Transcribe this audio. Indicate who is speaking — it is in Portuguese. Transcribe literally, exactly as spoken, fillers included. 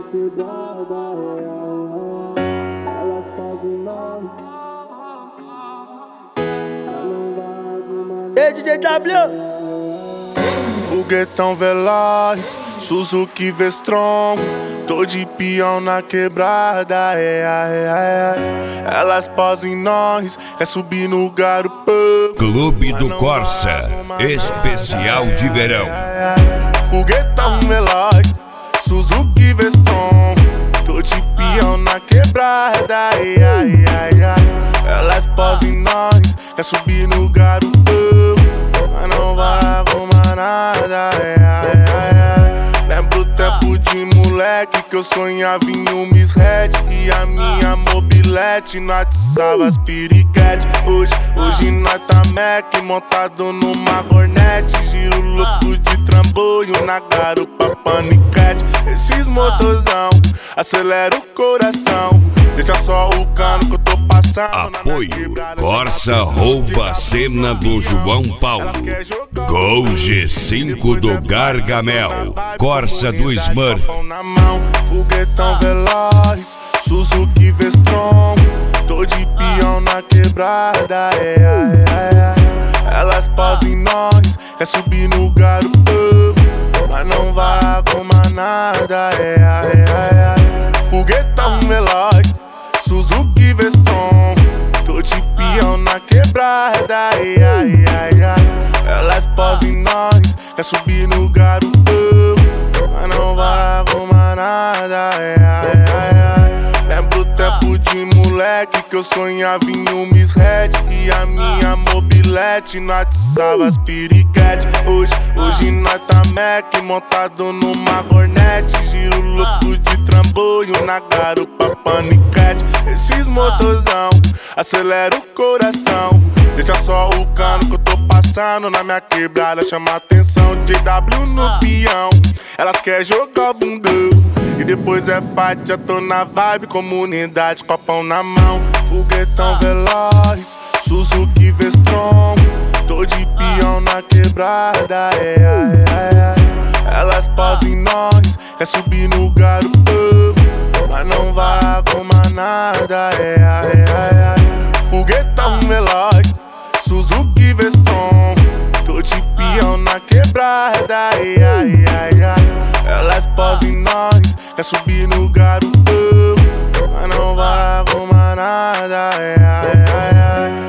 Speaker 1: quebrada, elas fazem nós.
Speaker 2: Ei, D J W!
Speaker 3: Foguetão veloz, Suzuki V-Strom. Tô de peão na quebrada, é, é, é. Elas posam em nós, é subir no garupa.
Speaker 4: Clube do Corsa, especial de verão.
Speaker 3: Foguetão veloz, Suzuki V-Strom. Tô de peão na quebrada, é, é, é. Elas posam em nós, é subir no garupa. Mas não vai arrumar nada, é, é, é. Lembro o tempo de moleque que eu sonhava em um Miss Red e a minha mobilete notizava as piriquete. Hoje, hoje nós tá Mac montado numa Hornet, giro louco de trambolho na garupa paniquete. Esses motorzão acelera o coração, deixa só o cano que eu tô passando.
Speaker 4: Apoio Corsa rouba a cena do João Paulo. Gol G cinco do Gargamel. Corsa do Smurf.
Speaker 3: Foguetão veloz, Suzuki V-Strom. Tô de peão na quebrada, é, é, é. Elas posam em nós, é subir no garupa. Mas não vai arrumar nada, é, é, é. Foguetão veloz, Suzuki V-Strom. Tô de peão na quebrada, é, é, é. Elas posam em nós, é subir no garupa. Mas não vai arrumar nada, é, é, é. Lembro o tempo de moleque que eu sonhava em um Miss Red e a minha mobilete notizava as piriquete. Hoje, hoje nós tá Mac montado numa Hornet, giro louco de trambolho na garupa paniquete. Esses motorzão acelera o coração, deixa só o cano que eu tô passando na minha quebrada. Chama atenção, J W no peão. Elas querem jogar bundão e depois é fight, já tô na vibe, comunidade, copão na mão. Foguetão veloz, Suzuki V-Strom. Tô de peão na quebrada, é, é, é. Elas posam em nós, é subir no garupa. Mas não vai arrumar nada, é, é, é. Foguetão veloz, Suzuki V-Strom. Tô de peão na quebrada, é, é, é. Elas posam em nós, é subir no garupa. Mas não vai arrumar nada, é, é, é.